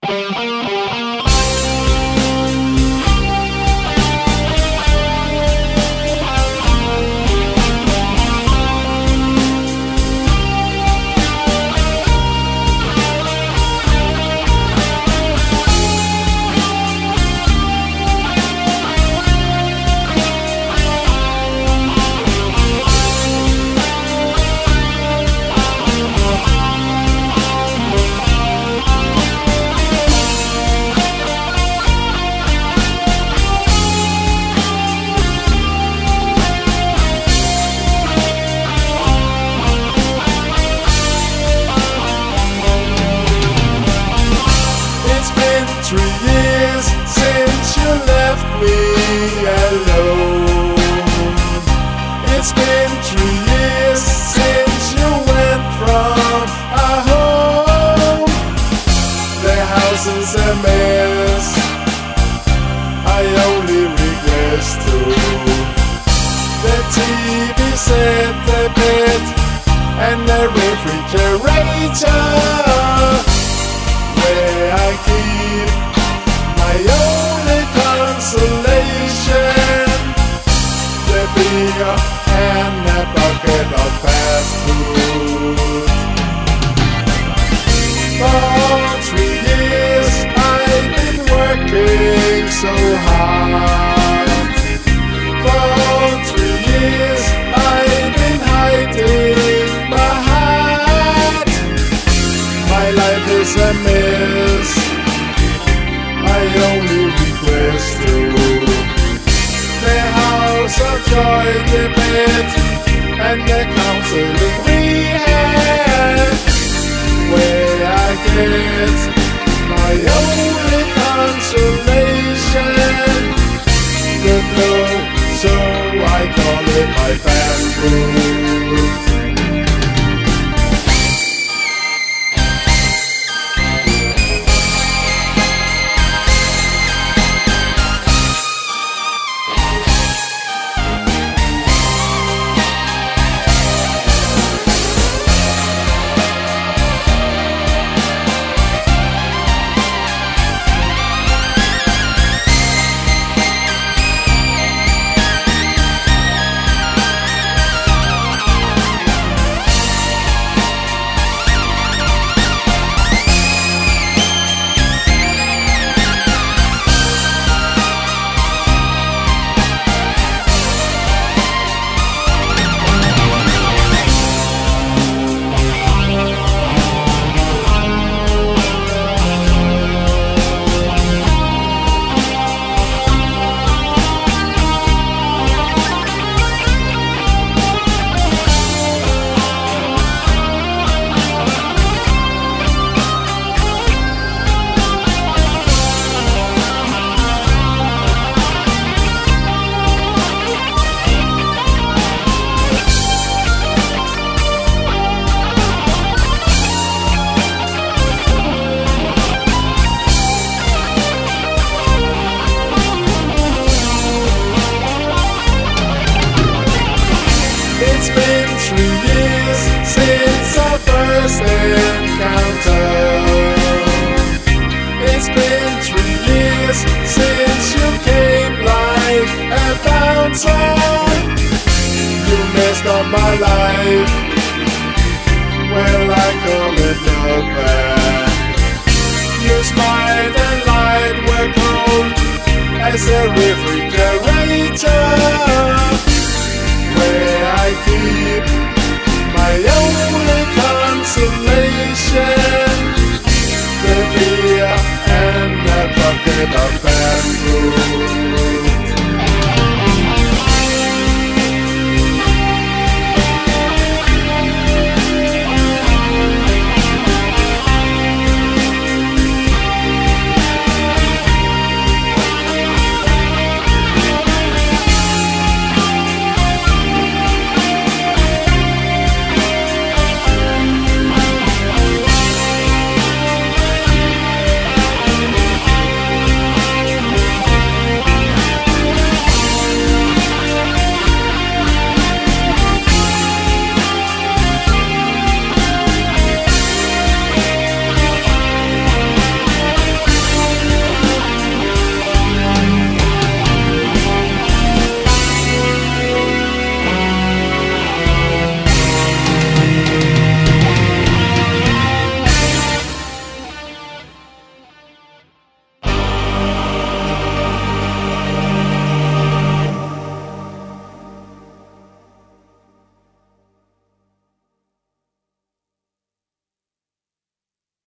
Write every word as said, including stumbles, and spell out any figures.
Three years since you left me alone. It's been three years since you went from our home. The house is a mess, I only regress too. The T V set, the bed, and the refrigerator, where I keep my only consolation, the beer and a bucket of fast food. For three years I've been working so hard. For three years I've been hiding my heart. My life is a mess, I only request to. The house of joy, the bed, and the counseling we had, where I get my only consolation, the blow, so I call it my fast food. It's been three years since our first encounter. It's been three years since you came like a bouncer. You messed up my life, well I call it over. Your smile and light were cold as a refrigerator, where I keep my only